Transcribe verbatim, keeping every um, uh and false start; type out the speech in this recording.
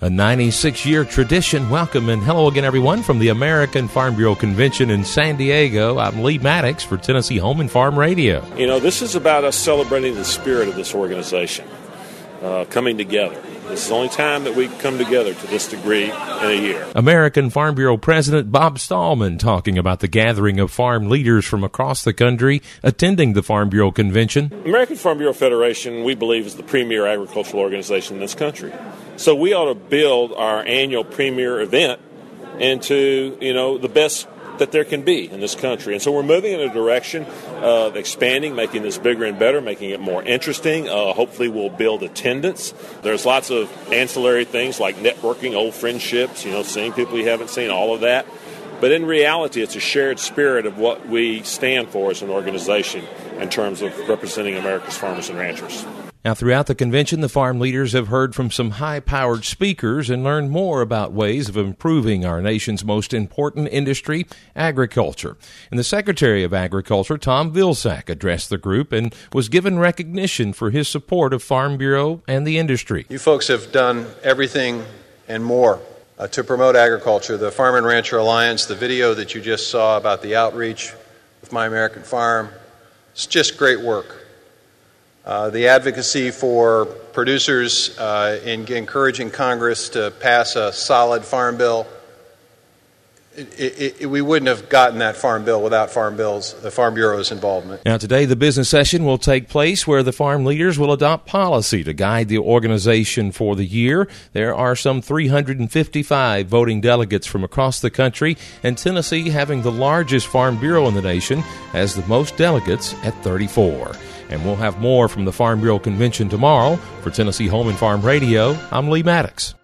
A ninety-six year tradition. Welcome and hello again, everyone, from the American Farm Bureau Convention in San Diego. I'm Lee Maddox for Tennessee Home and Farm Radio. You know, this is about us celebrating the spirit of this organization, uh, coming together. This is the only time that we come together to this degree in a year. American Farm Bureau President Bob Stallman talking about the gathering of farm leaders from across the country attending the Farm Bureau Convention. American Farm Bureau Federation, we believe, is the premier agricultural organization in this country. So we ought to build our annual premier event into, you know, the best that there can be in this country. And so we're moving in a direction of expanding, making this bigger and better, making it more interesting. Uh, hopefully we'll build attendance. There's lots of ancillary things like networking, old friendships, you know, seeing people you haven't seen, all of that. But in reality, it's a shared spirit of what we stand for as an organization in terms of representing America's farmers and ranchers. Now, throughout the convention, the farm leaders have heard from some high-powered speakers and learned more about ways of improving our nation's most important industry, agriculture. And the Secretary of Agriculture, Tom Vilsack, addressed the group and was given recognition for his support of Farm Bureau and the industry. You folks have done everything and more uh, to promote agriculture. The Farm and Rancher Alliance, the video that you just saw about the outreach with My American Farm, it's just great work. Uh, the advocacy for producers uh, in encouraging Congress to pass a solid farm bill. It, it, it, we wouldn't have gotten that farm bill without Farm Bill's, the Farm Bureau's involvement. Now, today the business session will take place where the farm leaders will adopt policy to guide the organization for the year. There are some three hundred fifty-five voting delegates from across the country, and Tennessee, having the largest Farm Bureau in the nation, has the most delegates at thirty-four. And we'll have more from the Farm Bureau Convention tomorrow. For Tennessee Home and Farm Radio, I'm Lee Maddox.